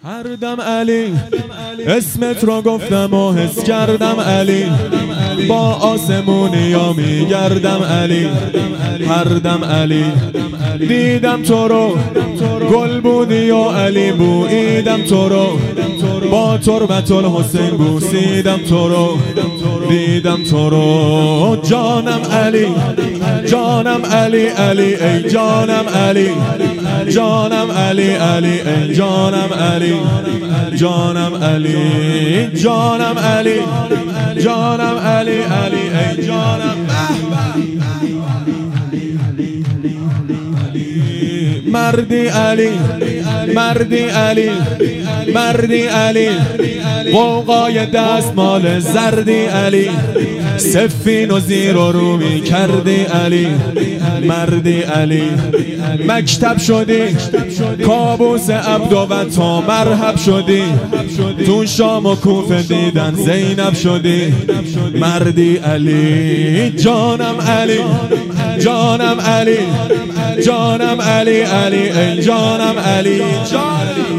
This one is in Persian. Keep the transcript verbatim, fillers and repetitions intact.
هر دم علی اسمت رو گفتم و حس کردم علی، با آسمونی یا میگردم علی. هر دم علی دیدم تو رو، گل بودی یا علی بویدم تو رو، با تربت الحسین بوسیدم تو رو، دیدم تو رو. جانم علی جانم علی علی ای جانم علی، جانم علی علی ای جانم علی، جانم علی جانم علی جانم علی علی ای جانم. مردی علی مردی علی مردی علی، قوقای دستمال زردی علی، سفین و زیر و رو می کردی علی. مردی علی مکتب شدی، کابوس عبد و تا مرحب شدی، تو شام و کوفه دیدن زینب شدی. مردی علی جانم علی جانم علی جانم علی علی ای جانم علی جانم